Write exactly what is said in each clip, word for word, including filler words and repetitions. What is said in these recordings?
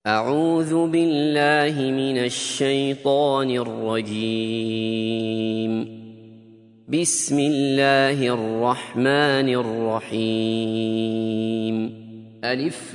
أعوذ بالله من الشيطان الرجيم. بسم الله الرحمن الرحيم. ألف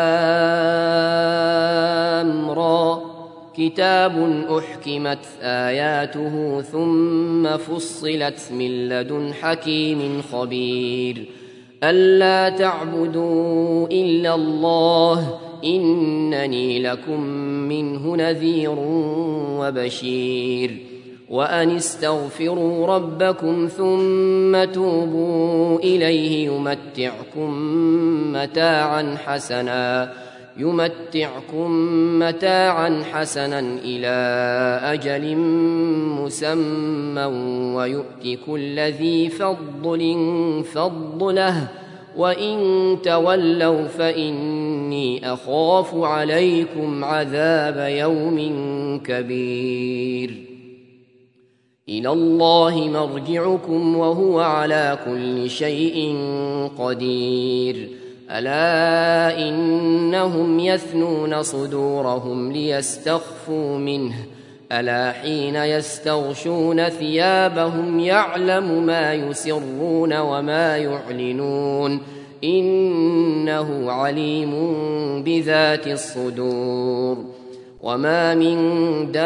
لام را، كتاب أحكمت آياته ثم فصلت من لدن حكيم خبير. ألا تعبدوا إلا الله إنني لكم منه نذير وبشير. وأن استغفروا ربكم ثم توبوا إليه يمتعكم متاعا حسنا يمتعكم متاعا حسنا إلى أجل مسمى ويؤت كل ذي فضل فضله وإن تولوا فإني أخاف عليكم عذاب يوم كبير. إلى الله مرجعكم وهو على كل شيء قدير. ألا إنهم يثنون صدورهم ليستخفوا منه، ألا حين يستغشون ثيابهم يعلم ما يسرون وما يعلنون إنه عليم بذات الصدور. وما من دابة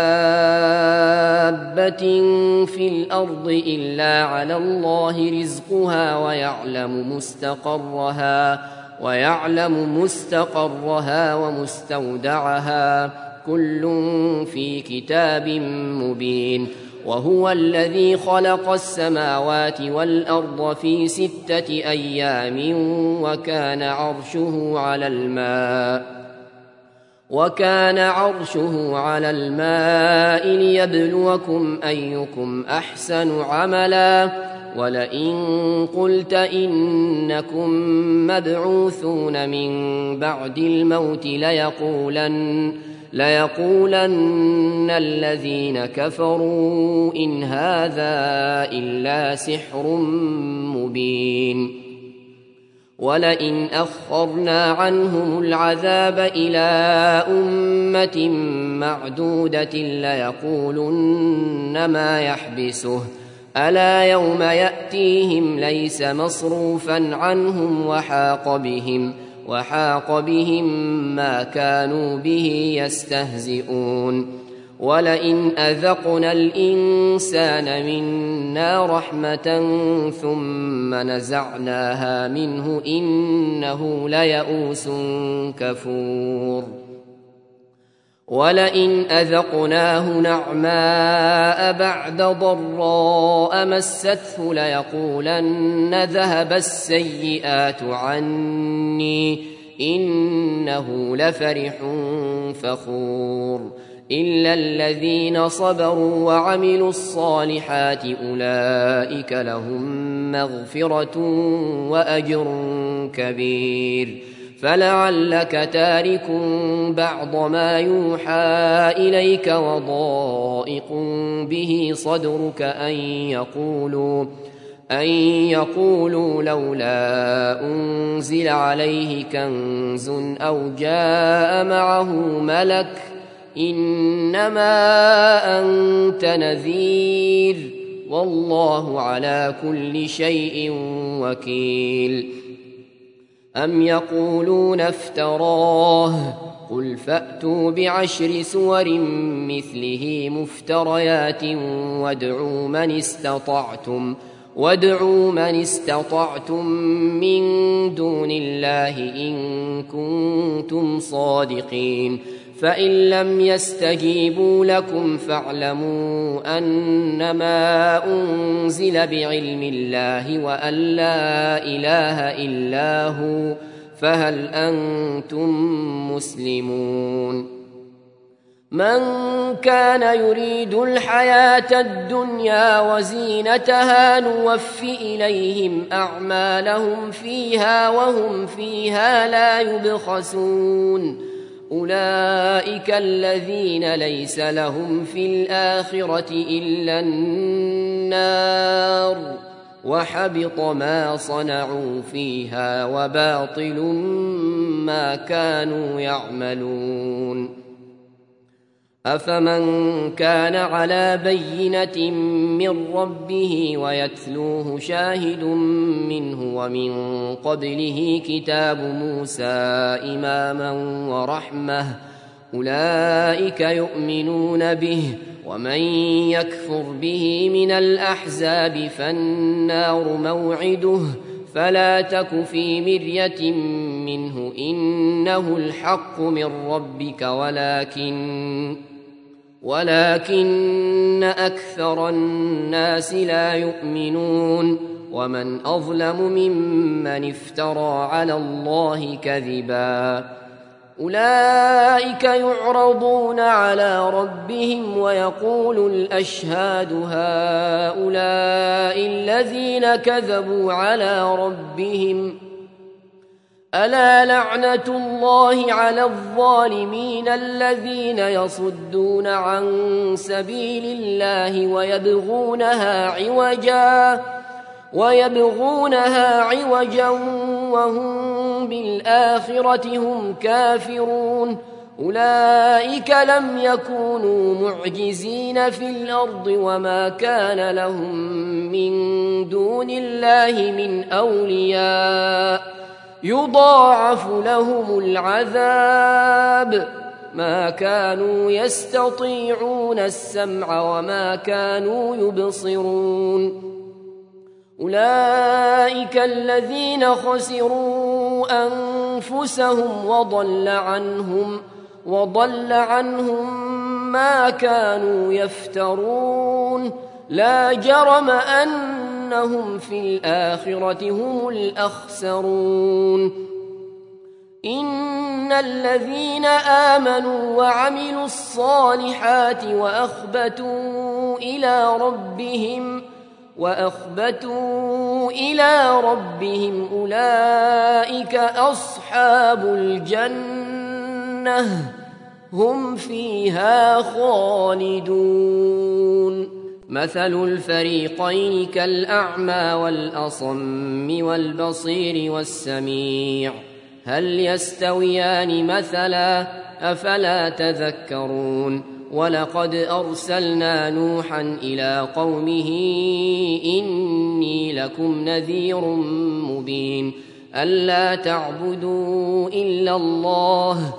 في الأرض إلا على الله رزقها ويعلم مستقرها ويعلم مستقرها ومستودعها كل في كتاب مبين. وهو الذي خلق السماوات والأرض في ستة أيام وكان عرشه على الماء وكان عرشه على الماء ليبلوكم أيكم أحسن عملا. ولئن قلت إنكم مبعوثون من بعد الموت ليقولن ليقولن الذين كفروا إن هذا إلا سحر مبين. ولئن أخرنا عنهم العذاب إلى أمة معدودة ليقولن ما يحبسه ألا يوم يأتيهم ليس مصروفا عنهم وحاق بهم وحاق بهم ما كانوا به يستهزئون. ولئن أذقنا الإنسان منا رحمة ثم نزعناها منه إنه ليئوس كفور. ولئن أذقناه نعماء بعد ضراء مسته ليقولن ذهب السيئات عني إنه لفرح فخور. إلا الذين صبروا وعملوا الصالحات أولئك لهم مغفرة وأجر كبير. فلعلك تارك بعض ما يوحى إليك وضائق به صدرك أن يقولوا أن يقولوا لولا أنزل عليه كنز أو جاء معه ملك إنما أنت نذير والله على كل شيء وكيل. أم يقولون افتراه قل فأتوا بعشر سور مثله مفتريات وادعوا من استطعتم وادعوا من استطعتم من دون الله إن كنتم صادقين. فإن لم يستجيبوا لكم فاعلموا أنما أنزل بعلم الله وأن لا إله إلا هو فهل أنتم مسلمون. من كان يريد الحياة الدنيا وزينتها نوف إليهم أعمالهم فيها وهم فيها لا يبخسون. أولئك الذين ليس لهم في الآخرة إلا النار وحبط ما صنعوا فيها وباطل ما كانوا يعملون. أفمن كان على بينة من ربه ويتلوه شاهد منه ومن قبله كتاب موسى إماما ورحمة أولئك يؤمنون به، ومن يكفر به من الأحزاب فالنار موعده، فلا تك في مرية منه إنه الحق من ربك ولكن ولكن أكثر الناس لا يؤمنون. ومن أظلم ممن افترى على الله كذبا. أولئك يعرضون على ربهم ويقول الأشهاد هؤلاء الذين كذبوا على ربهم ألا لعنة الله على الظالمين الذين يصدون عن سبيل الله ويبغونها عوجا ويبغونها عوجا وهم بالآخرة هم كافرون. أولئك لم يكونوا معجزين في الأرض وما كان لهم من دون الله من أولياء يضاعف لهم العذاب ما كانوا يستطيعون السمع وما كانوا يبصرون. أولئك الذين خسروا أنفسهم وضل عنهم وضل عنهم ما كانوا يفترون. لا جرم أنهم في الآخرة هم الأخسرون. إن الذين آمنوا وعملوا الصالحات وأخبتوا إلى ربهم وأخبتوا إلى ربهم أولئك أصحاب الجنة هم فيها خالدون. مثل الفريقين كالأعمى والأصم والبصير والسميع هل يستويان مثلا أفلا تذكرون. ولقد أرسلنا نوحا إلى قومه إني لكم نذير مبين ألا تعبدوا إلا الله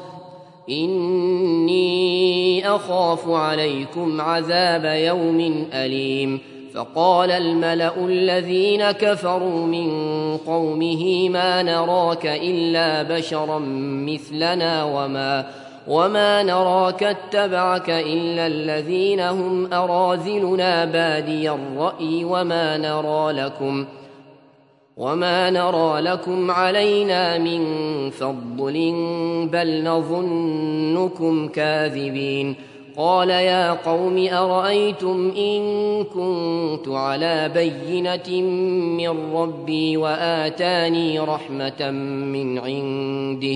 إني أخاف عليكم عذاب يوم أليم. فقال الملأ الذين كفروا من قومه ما نراك إلا بشرا مثلنا وما وما نراك اتبعك إلا الذين هم أراذلنا بادي الرأي وما نرى لكم وما نرى لكم علينا من فضل بل نظنكم كاذبين. قال يا قوم أرأيتم إن كنت على بينة من ربي وآتاني رحمة من عنده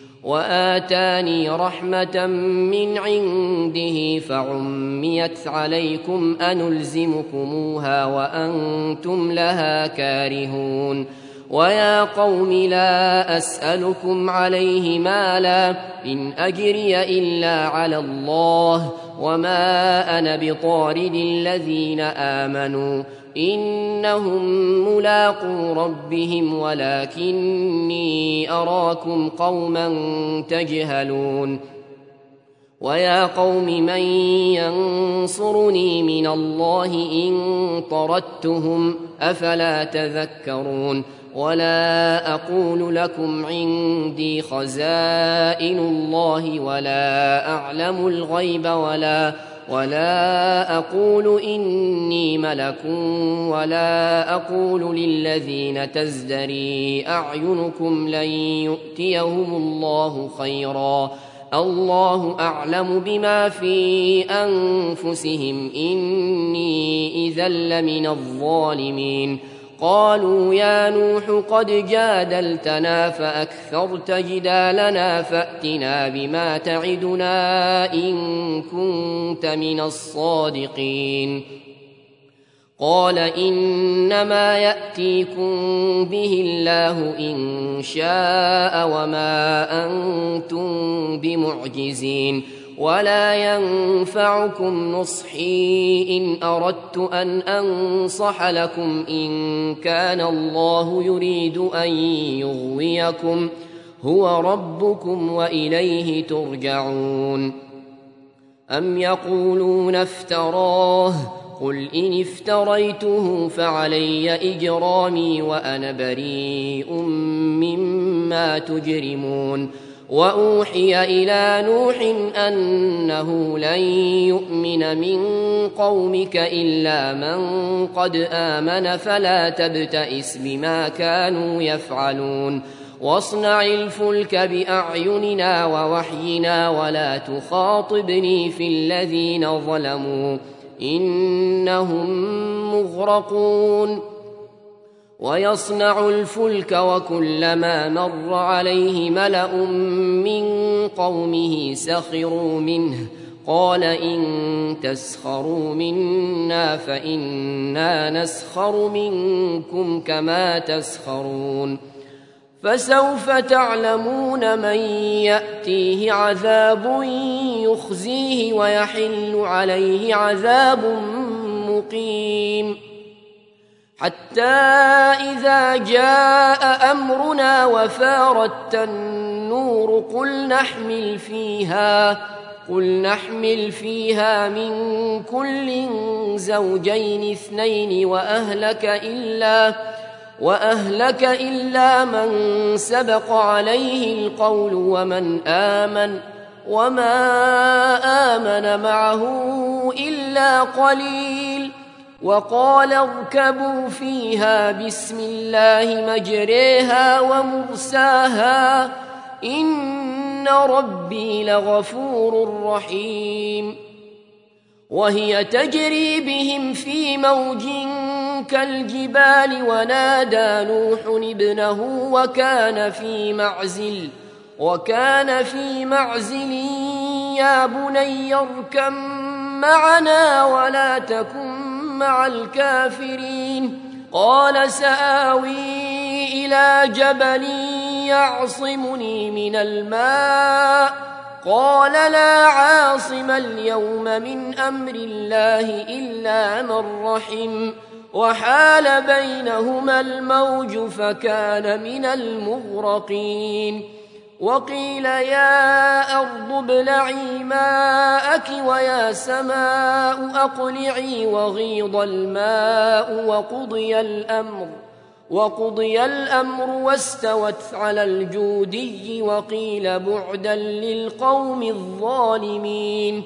وآتاني رحمة من عنده فعميت عليكم أنلزمكموها وأنتم لها كارهون. ويا قوم لا أسألكم عليه مالا إن أجري إلا على الله وما أنا بطارد الذين آمنوا إنهم ملاقو ربهم ولكني أراكم قوما تجهلون. ويا قوم من ينصرني من الله إن طردتهم أفلا تذكرون. ولا أقول لكم عندي خزائن الله ولا أعلم الغيب ولا ولا أقول إني ملك ولا أقول للذين تزدري أعينكم لن يؤتيهم الله خيرا الله أعلم بما في أنفسهم إني إذا لمن الظالمين. قالوا يا نوح قد جادلتنا فأكثرت جدالنا فأتنا بما تعدنا إن كنت من الصادقين. قال إنما يأتيكم به الله إن شاء وما أنتم بمعجزين ولا ينفعكم نصحي إن أردت أن أنصح لكم إن كان الله يريد أن يغويكم هو ربكم وإليه ترجعون. أم يقولون افتراه قل إن افتريته فعلي إجرامي وأنا بريء مما تجرمون. وأوحي إلى نوح أنه لن يؤمن من قومك إلا من قد آمن فلا تبتئس بما كانوا يفعلون واصنع الفلك بأعيننا ووحينا ولا تخاطبني في الذين ظلموا إنهم مغرقون. ويصنع الفلك وكلما مر عليه ملأ من قومه سخروا منه قال إن تسخروا منا فإنا نسخر منكم كما تسخرون. فسوف تعلمون من يأتيه عذاب يخزيه ويحل عليه عذاب مقيم. حتى إذا جاء أمرنا وفارت النور قل نحمل فيها قل نحمل فيها من كل زوجين اثنين وأهلك إلا وأهلك إلا من سبق عليه القول ومن آمن وما آمن معه إلا قليل. وقال اركبوا فيها بسم الله مجريها ومرساها إن ربي لغفور رحيم. وهي تجري بهم في موج كالجبال ونادى نوح ابنه وكان في معزل وكان في معزل يا بني اركب معنا ولا تكن مع الكافرين. قال سآوي إلى جبل يعصمني من الماء قال لا عاصم اليوم من أمر الله إلا من رحم وحال بينهما الموج فكان من المغرقين. وقيل يا أرض ابلعي ماءك ويا سماء أقلعي وغيض الماء وقضي الأمر وقضي الأمر واستوت على الجودي وقيل بعدا للقوم الظالمين.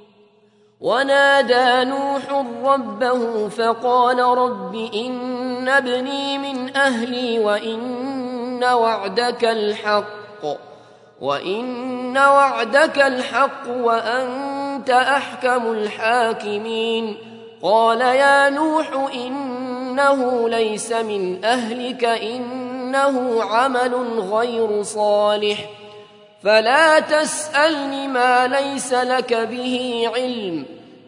ونادى نوح ربه فقال رب إن ابني من أهلي وإن وعدك الحق وإن وعدك الحق وأنت أحكم الحاكمين. قال يا نوح إنه ليس من أهلك إنه عمل غير صالح فلا تسألني ما ليس لك به علم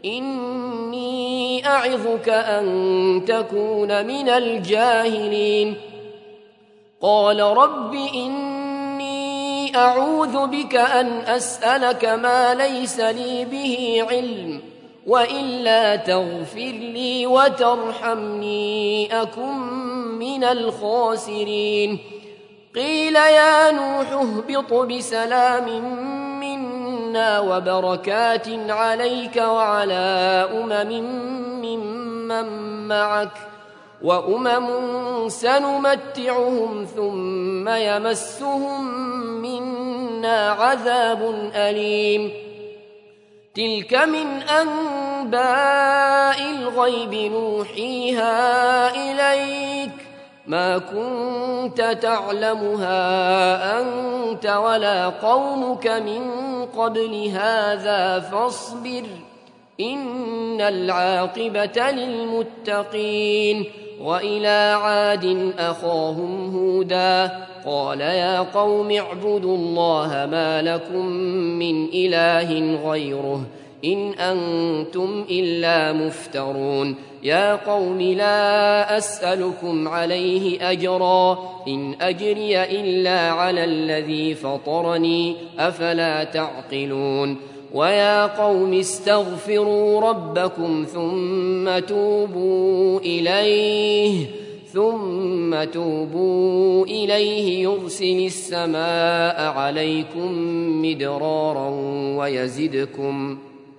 إني أعظك أن تكون من الجاهلين. قال رب إني أعوذ بك أن أسألك ما ليس لي به علم وإلا تغفر لي وترحمني أكن من الخاسرين. قيل يا نوح اهبط بسلام منا وبركات عليك وعلى أمم ممن معك وأمم سنمتعهم ثم يمسهم منا عذاب أليم. تلك من أنباء الغيب نوحيها إليك ما كنت تعلمها أنت ولا قومك من قبل هذا فاصبر إن العاقبة للمتقين. وإلى عاد أخاهم هودا قال يا قوم اعبدوا الله ما لكم من إله غيره إن أنتم إلا مفترون يا قوم لا أسألكم عليه أجرا إن أجري إلا على الذي فطرني أفلا تعقلون ويا قوم استغفروا ربكم ثم توبوا إليه ثم توبوا إليه يرسل السماء عليكم مدرارا ويزدكم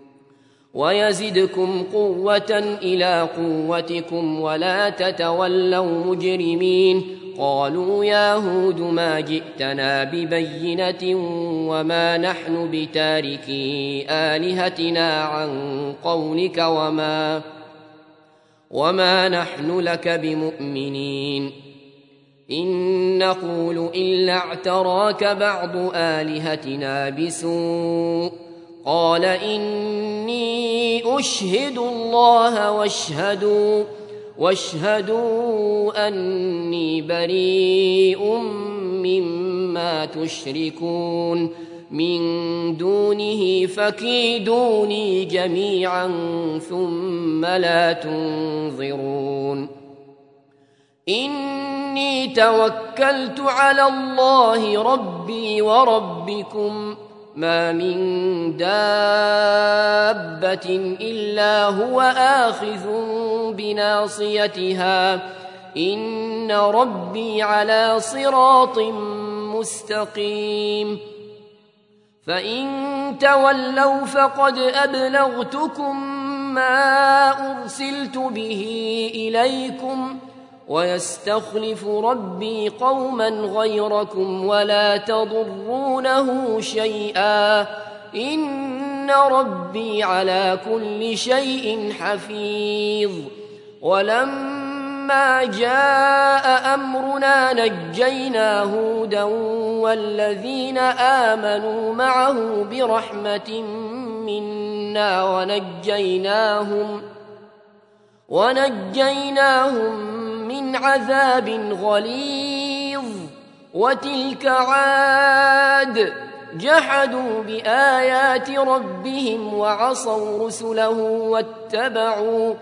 ويزدكم قوة إلى قوتكم ولا تتولوا مجرمين قالوا يا هود ما جئتنا ببينة وما نحن بتاركي آلهتنا عن قولك وما وما نحن لك بمؤمنين إن نقول إلا اعتراك بعض آلهتنا بسوء قال إني أشهد الله واشهدوا واشهدوا أني بريء مما تشركون من دونه فكيدوني جميعا ثم لا تنظرون إني توكلت على الله ربي وربكم ما من دابة إلا هو آخذ بناصيتها إن ربي على صراط مستقيم فإن تولوا فقد أبلغتكم ما أرسلت به إليكم ويستخلف ربي قوما غيركم ولا تضرونه شيئا إن ربي على كل شيء حفيظ ولما جاء أمرنا نجينا هودا والذين آمنوا معه برحمة منا ونجيناهم ونجيناهم من عذاب غليظ وتلك عاد جحدوا بآيات ربهم وعصوا رسله واتبعوا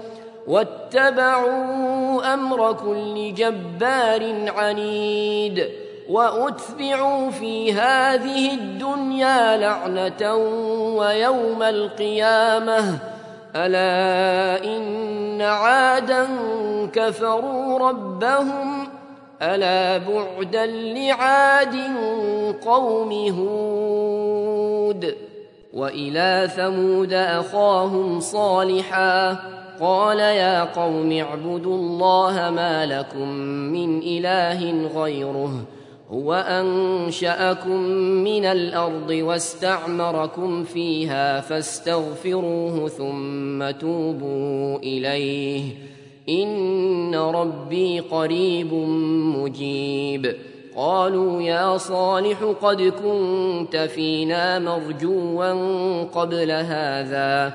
واتبعوا أمر كل جبار عنيد وأتبعوا في هذه الدنيا لعنة ويوم القيامة ألا إن عادا كفروا ربهم ألا بعدا لعاد قوم هود وإلى ثمود أخاهم صالحا قال يا قوم اعبدوا الله ما لكم من إله غيره هو أنشأكم من الأرض واستعمركم فيها فاستغفروه ثم توبوا إليه إن ربي قريب مجيب قالوا يا صالح قد كنت فينا مرجوا قبل هذا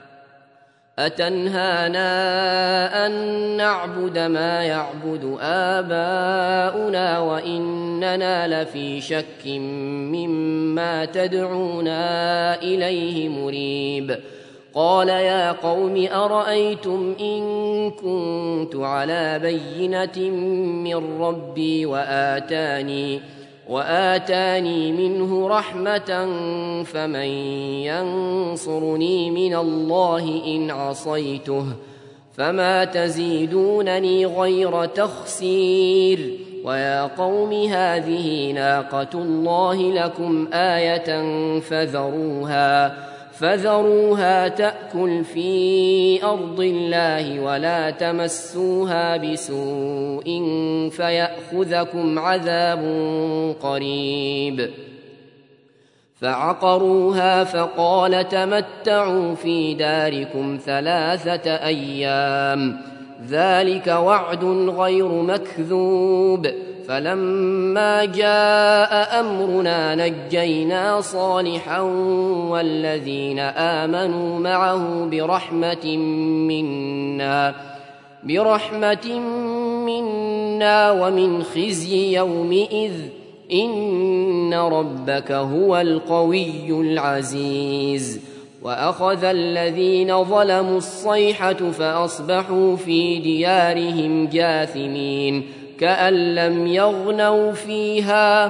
أتنهانا أن نعبد ما يعبد آباؤنا وإننا لفي شك مما تدعونا إليه مريب قال يا قوم أرأيتم إن كنت على بينة من ربي وآتاني وآتاني منه رحمة فمن ينصرني من الله إن عصيته فما تزيدونني غير تخسير ويا قوم هذه ناقة الله لكم آية فذروها فذروها تأكل في أرض الله ولا تمسوها بسوء فيأخذكم عذاب قريب فعقروها فقال تمتعوا في داركم ثلاثة أيام ذلك وعد غير مكذوب فلما جاء أمرنا نجينا صالحا والذين آمنوا معه برحمة منا برحمة منا ومن خزي يومئذ إن ربك هو القوي العزيز وأخذ الذين ظلموا الصيحة فأصبحوا في ديارهم جاثمين كأن لم يغنوا فيها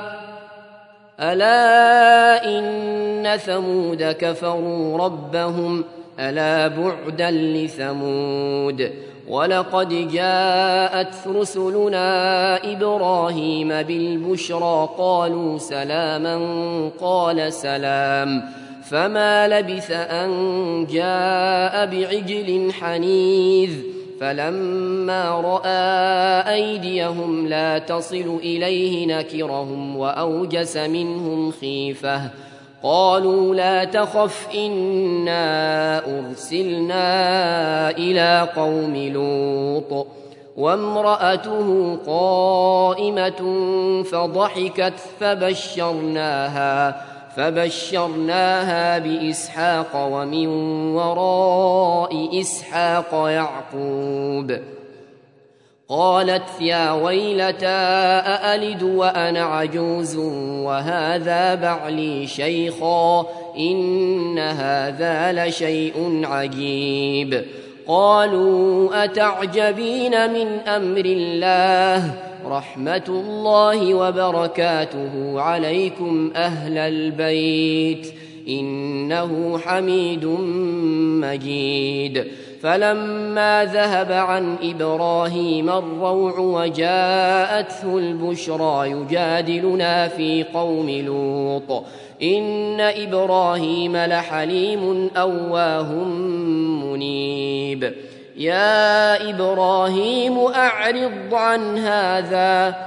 ألا إن ثمود كفروا ربهم ألا بعدا لثمود ولقد جاءت رسلنا إبراهيم بالبشرى قالوا سلاما قال سلام فما لبث أن جاء بعجل حنيذ فلما رأى أيديهم لا تصل إليه نكرهم وأوجس منهم خيفة قالوا لا تخف إنا أرسلنا إلى قوم لوط وامرأته قائمة فضحكت فبشرناها فبشرناها بإسحاق ومن وراء إسحاق يعقوب قالت يا ويلتى أألد وأنا عجوز وهذا بعلي شيخا إن هذا لشيء عجيب قالوا أتعجبين من أمر الله رحمة الله وبركاته عليكم أهل البيت إنه حميد مجيد فلما ذهب عن إبراهيم الروع وجاءته البشرى يجادلنا في قوم لوط إن إبراهيم لحليم أواه منيب يا إبراهيم أعرض عن هذا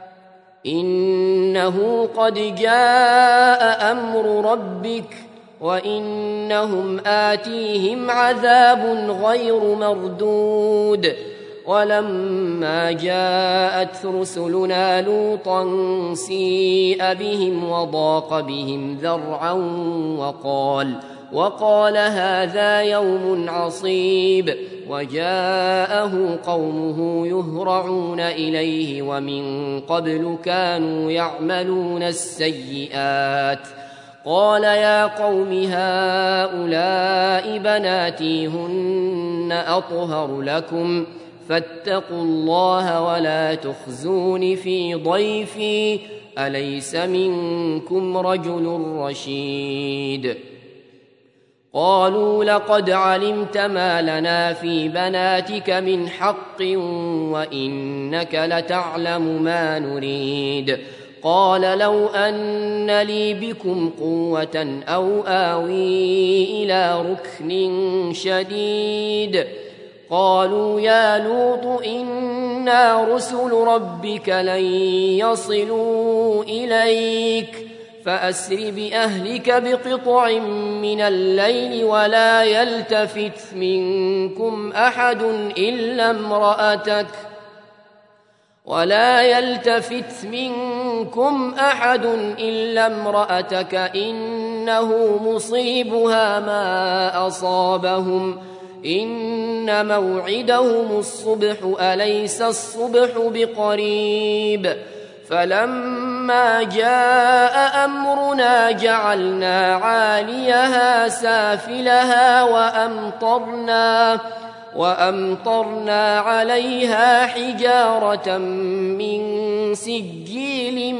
إنه قد جاء أمر ربك وإنهم آتيهم عذاب غير مردود ولما جاءت رسلنا لوطا سيء بهم وضاق بهم ذرعا وقال وقال هذا يوم عصيب وجاءه قومه يهرعون إليه ومن قبل كانوا يعملون السيئات قال يا قوم هؤلاء بناتي هن أطهر لكم فاتقوا الله ولا تخزون في ضيفي أليس منكم رجل رشيد قالوا لقد علمت ما لنا في بناتك من حق وإنك لتعلم ما نريد قال لو أن لي بكم قوة أو آوي إلى ركن شديد قالوا يا لوط إنا رسل ربك لن يصلوا إليك فأسر بأهلك بقطع من الليل ولا يلتفت منكم أحد إلا امرأتك ولا يلتفت منكم أحد إلا امرأتك إنه مصيبها ما أصابهم إن موعدهم الصبح أليس الصبح بقريب فلما جاء أمرنا جعلنا عاليها سافلها وأمطرنا وأمطرنا عليها حجارة من سجيل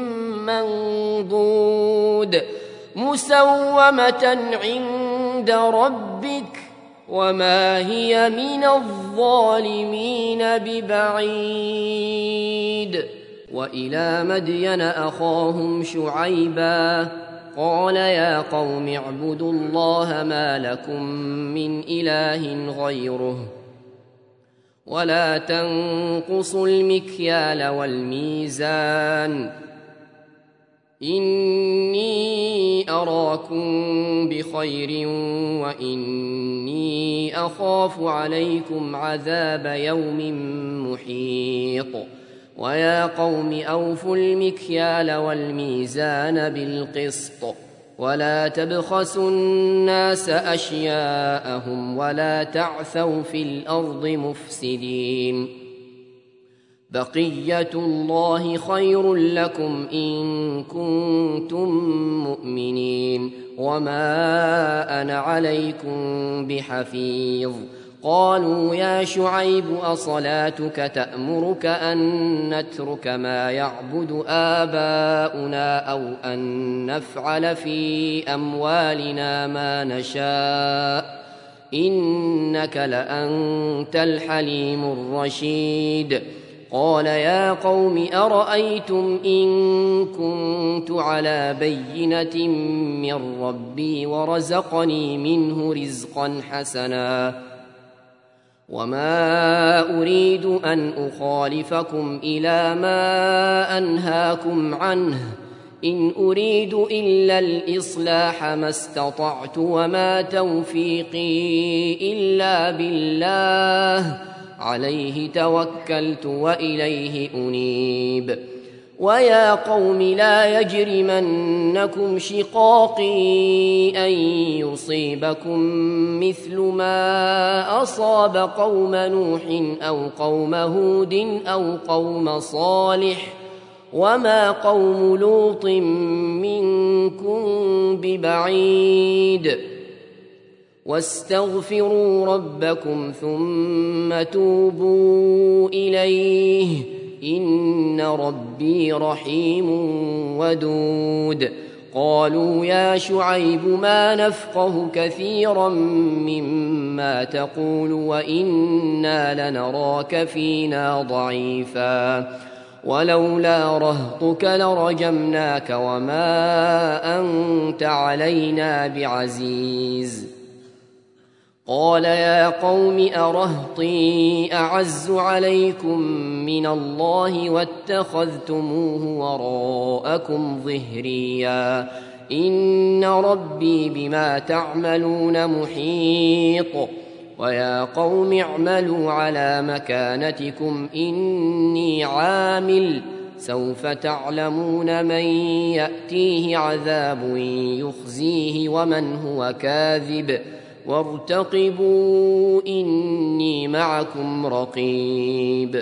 منضود مسومة عند ربك وما هي من الظالمين ببعيد وإلى مدين أخاهم شعيبا قال يا قوم اعبدوا الله ما لكم من إله غيره ولا تنقصوا المكيال والميزان إني أراكم بخير وإني أخاف عليكم عذاب يوم محيط ويا قوم أوفوا المكيال والميزان بالقسط ولا تبخسوا الناس أشياءهم ولا تعثوا في الأرض مفسدين بقية الله خير لكم إن كنتم مؤمنين وما أنا عليكم بحفيظ. قالوا يا شعيب أصلاتك تأمرك أن نترك ما يعبد آباؤنا أو أن نفعل في أموالنا ما نشاء إنك لأنت الحليم الرشيد. قال يا قوم أرأيتم إن كنت على بينة من ربي ورزقني منه رزقا حسنا وما أريد أن أخالفكم إلى ما أنهاكم عنه إن أريد إلا الإصلاح ما استطعت وما توفيقي إلا بالله عليه توكلت وإليه أنيب. ويا قوم لا يجرمنكم شقاقي أن يصيبكم مثل ما أصاب قوم نوح أو قوم هود أو قوم صالح وما قوم لوط منكم ببعيد. واستغفروا ربكم ثم توبوا إليه إن ربي رحيم ودود. قالوا يا شعيب ما نفقه كثيرا مما تقول وإنا لنراك فينا ضعيفا ولولا رهطك لرجمناك وما أنت علينا بعزيز. قال يا قوم أرهطي أعز عليكم من الله واتخذتموه وراءكم ظهريا إن ربي بما تعملون محيط. ويا قوم اعملوا على مكانتكم إني عامل سوف تعلمون من يأتيه عذاب يخزيه ومن هو كاذب وارتقبوا إني معكم رقيب.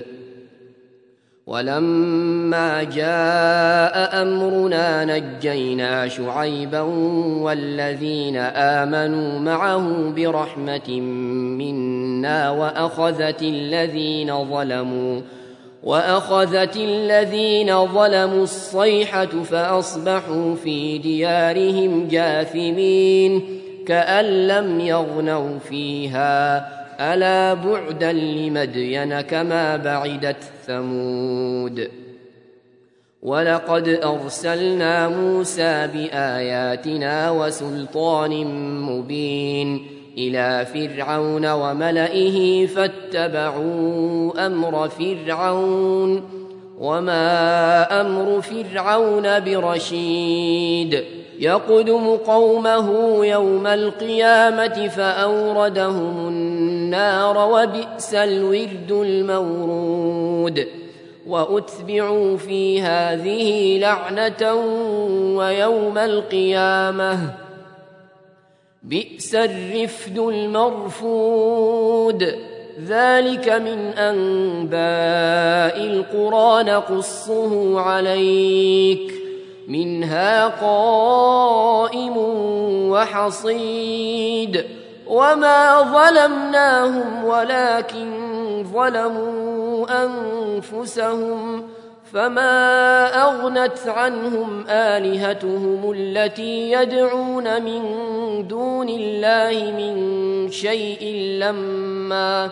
ولما جاء أمرنا نجينا شعيبا والذين آمنوا معه برحمة منا وأخذت الذين ظلموا وأخذت الذين ظلموا الصيحة فأصبحوا في ديارهم جاثمين كأن لم يغنوا فيها ألا بعدا لمدين كما بعدت ثمود. ولقد أرسلنا موسى بآياتنا وسلطان مبين إلى فرعون وملئه فاتبعوا أمر فرعون وما أمر فرعون برشيد. يقدم قومه يوم القيامة فأوردهم النار وبئس الورد المورود. وأتبعوا في هذه لعنة ويوم القيامة بئس الرفد المرفود. ذلك من أنباء القرى نقصه عليك منها قائم وحصيد. وما ظلمناهم ولكن ظلموا أنفسهم فما أغنت عنهم آلهتهم التي يدعون من دون الله من شيء لما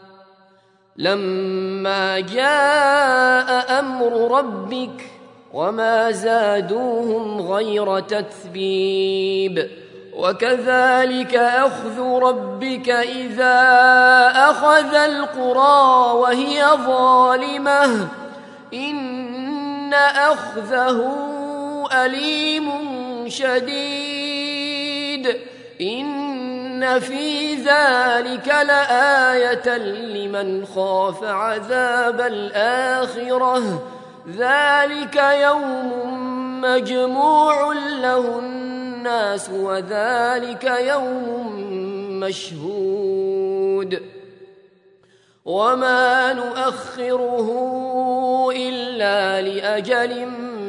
لما جاء أمر ربك وما زادوهم غير تتبيب. وكذلك أخذ ربك إذا أخذ القرى وهي ظالمة إن أخذه أليم شديد. إن في ذلك لآية لمن خاف عذاب الآخرة ذلك يوم مجموع له الناس وذلك يوم مشهود. وما نؤخره إلا لأجل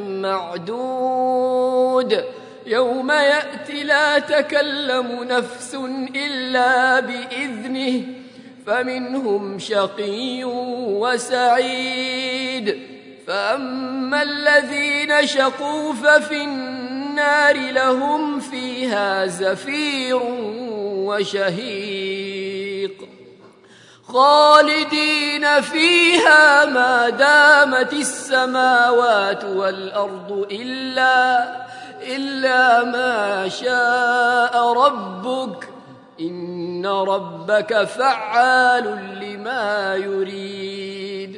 معدود يوم يأتي لا تكلم نفس إلا بإذنه فمنهم شقي وسعيد فأما الذين شقوا ففي النار لهم فيها زفير وشهيق خالدين فيها ما دامت السماوات والأرض إلا, إلا ما شاء ربك إن ربك فعال لما يريد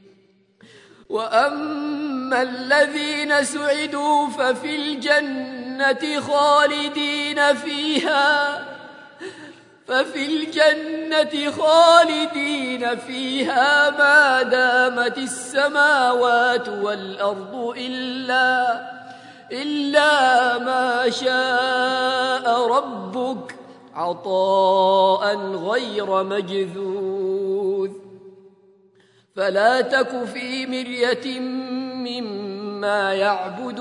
وأما الذين سعدوا ففي الجنة خالدين فيها ففي الجنة خالدين فيها ما دامت السماوات والأرض إلا, إلا ما شاء ربك عطاء غير مجذوذ فلا تك في مرية مما يعبد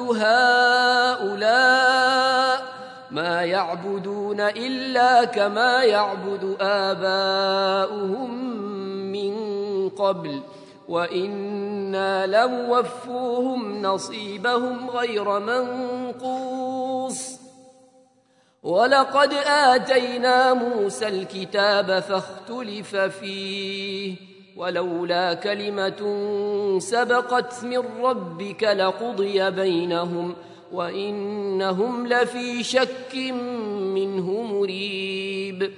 هؤلاء ما يعبدون إلا كما يعبد آباؤهم من قبل وإنا لموفوهم نصيبهم غير منقوص ولقد آتينا موسى الكتاب فاختلف فيه ولولا كلمة سبقت من ربك لقضي بينهم وإنهم لفي شك منه مريب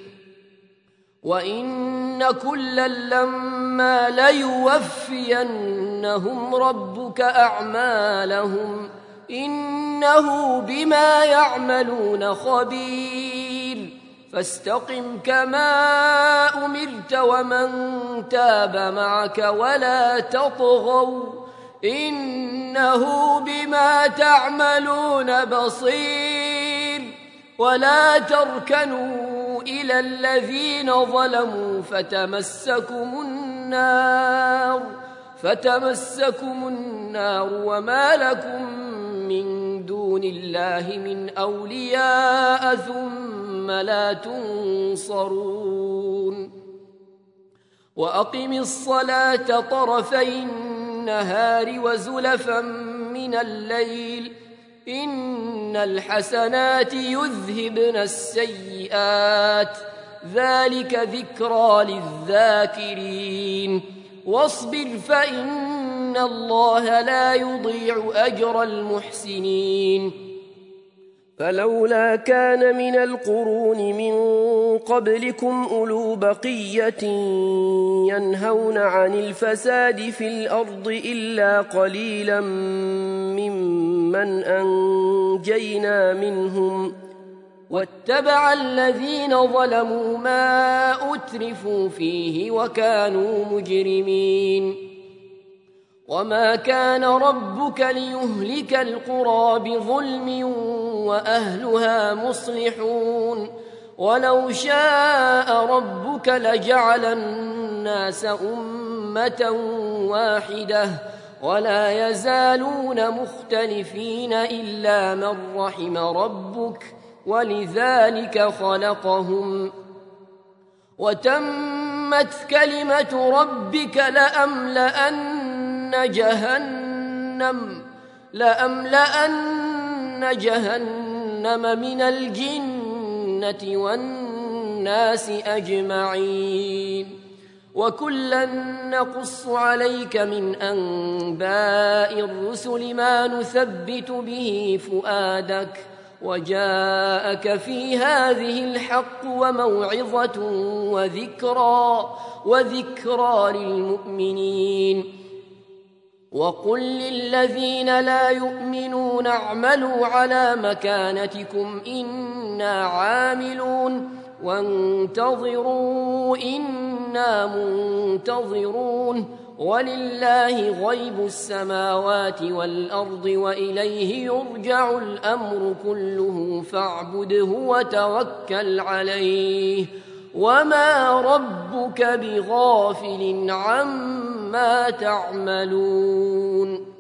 وإن كلا لما ليوفينهم ربك أعمالهم إنه بما يعملون خبير فاستقم كما أمرت ومن تاب معك ولا تطغوا إنه بما تعملون بصير ولا تركنوا إلى الذين ظلموا فتمسكم النار فتمسكم النار وما لكم من دون الله من أولياء ثم لا تنصرون وأقم الصلاة طرفي النهار وزلفا من الليل إن الحسنات يذهبن السيئات ذلك ذكرى للذاكرين واصبر فإن الله لا يضيع أجر المحسنين فلولا كان من القرون من قبلكم أولو بقية ينهون عن الفساد في الأرض إلا قليلا ممن أنجينا منهم واتبع الذين ظلموا ما أترفوا فيه وكانوا مجرمين وما كان ربك ليهلك القرى بظلم وأهلها مصلحون ولو شاء ربك لجعل الناس أمة واحدة ولا يزالون مختلفين إلا من رحم ربك ولذلك خلقهم وتمت كلمة ربك لأملأن جهنم لأملأن جهنم من الجنة والناس أجمعين وكلا نقص عليك من أنباء الرسل ما نثبت به فؤادك وجاءك في هذه الحق وموعظة وذكرى وذكرى للمؤمنين وقل للذين لا يؤمنون اعملوا على مكانتكم إنا عاملون وانتظروا إنا منتظرون ولله غيب السماوات والأرض وإليه يرجع الأمر كله فاعبده وتوكل عليه وما ربك بغافل عما تعملون